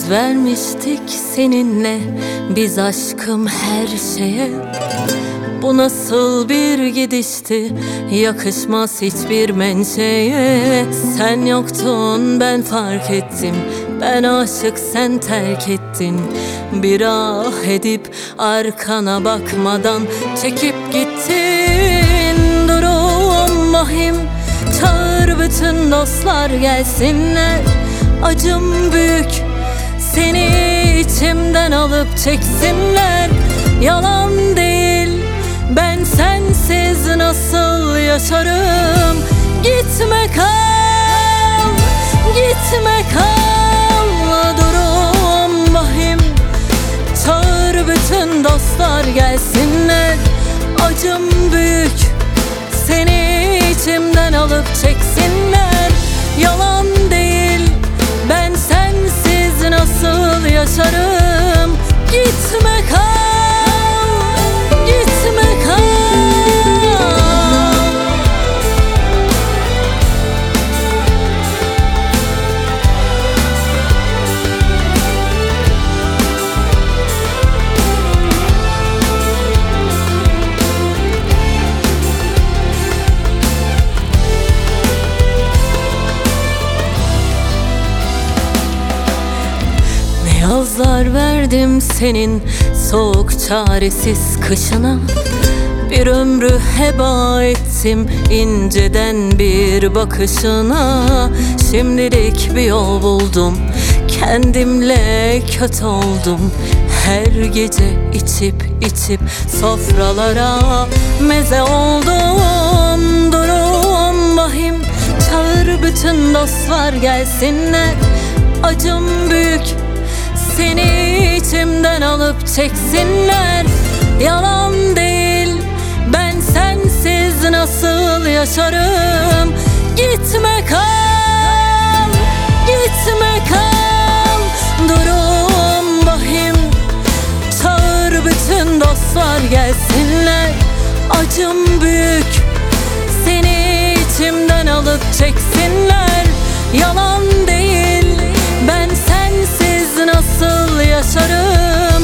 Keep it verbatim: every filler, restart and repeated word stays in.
Söz vermiştik seninle biz aşkım her şeye. Bu nasıl bir gidişti, yakışmaz hiçbir menşeye. Sen yoktun ben fark ettim, ben aşık sen terk ettin. Bir ah edip arkana bakmadan çekip gittin. Durum vahim, çağır bütün dostlar gelsinler. Acım büyük, seni içimden alıp çeksinler. Yalan değil, ben sensiz nasıl yaşarım? Gitme kal, gitme kal. Durum vahim, çağır bütün dostlar gelsinler. Acım büyük, seni içimden alıp çeksinler. Yalan değil, ben sensiz nasıl yaşarım? Gitme kal, gitme kal. Yazlar verdim senin soğuk çaresiz kışına. Bir ömrü heba ettim inceden bir bakışına. Şimdilik bir yol buldum, kendimle kötü oldum. Her gece içip içip sofralara meze oldum. Durum vahim, çağır bütün dostlar gelsinler. Acım büyük, seni içimden alıp çeksinler. Yalan değil, ben sensiz nasıl yaşarım? Gitme kal, gitme kal. Durum vahim, çağır bütün dostlar gelsinler. Acım büyük, seni içimden alıp çeksinler. Yalan değil, ben sensiz nasıl yaşarım?